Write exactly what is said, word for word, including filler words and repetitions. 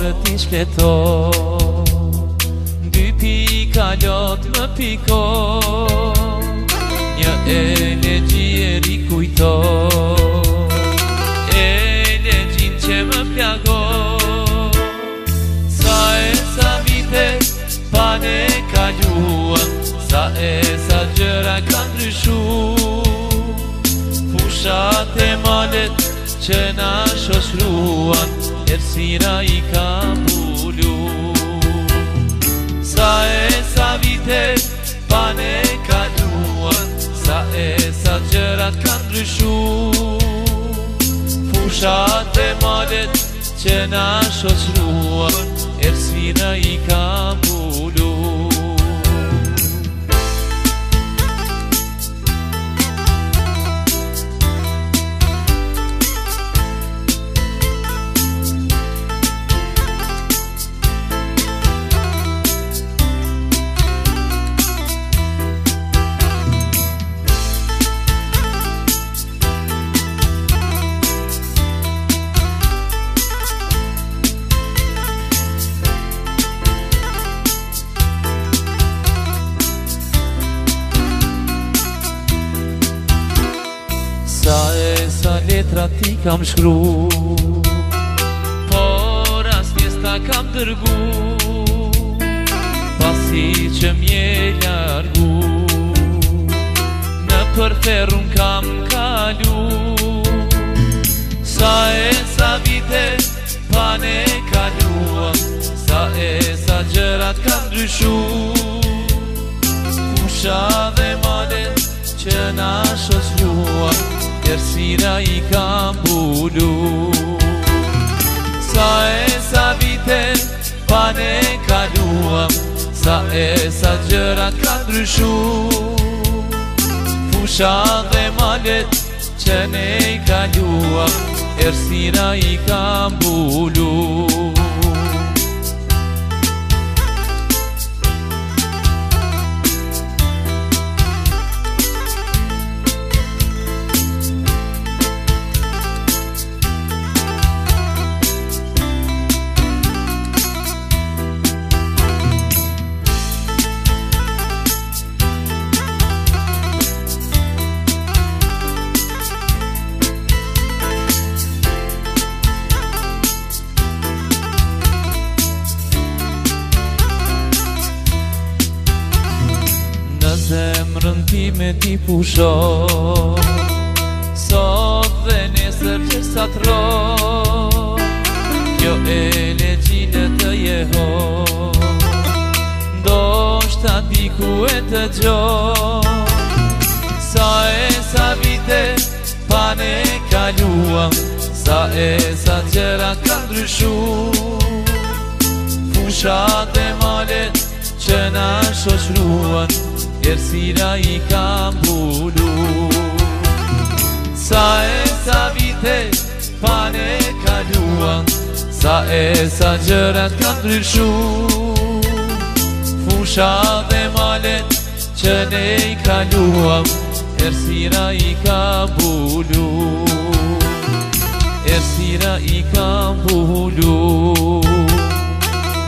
parë t'i shleto, dy pika lot më piko, një elegjie kujto, elegjin që më plago. Sa e sa vite pa ne kaluan, sa e sa gjëra ka ndryshu, fushat e malet që na shoshruan, erësira i ka mbulu. Sa e sa vite pa ne kaluan, sa e sa gjërat ka ndryshu, fushat e malet që na shoshruan, erësira i ka mbulu. Sa e sa letra ti kam shkru, por as njesta kam dërgu, pasi që m'je largu, në përferun kam kalu. Sa e sa vite pa ne kaluam, sa e sa gjërat kam ndryshu, fusha dhe malet që na shoshruan, erësira i ka mbulu. Sa e sa vite pa ne kaluam, sa e sa gjërat ka ndryshu, fusha dhe malet që ne i kaluam, erësira i ka mbulu. Zemrën ti me ti pusho, sot dhe nesër që sa tro, kjo elegjine të jeho, ndo shta diku e të gjo. Sa e sa vite pa ne kaluam, sa e sa gjëra ka ndryshu, fushat e malet që na shoshruan, erësira i ka mbulu. Sa e sa vite pa ne kaluam, sa e sa gjërat ka ndryshu, fusha dhe malet që ne i kaluam, erësira i ka mbulu, erësira i ka mbulu.